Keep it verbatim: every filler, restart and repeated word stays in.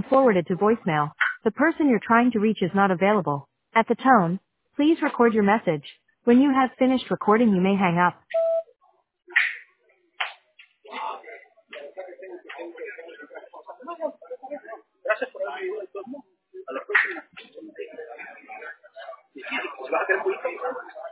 forwarded to voicemail. The person you're trying to reach is not available. At the tone, please record your message. When you have finished recording, you may hang up. Gracias por haber venido de todo. A la próxima. Sí, sí, se va a hacer muy bien.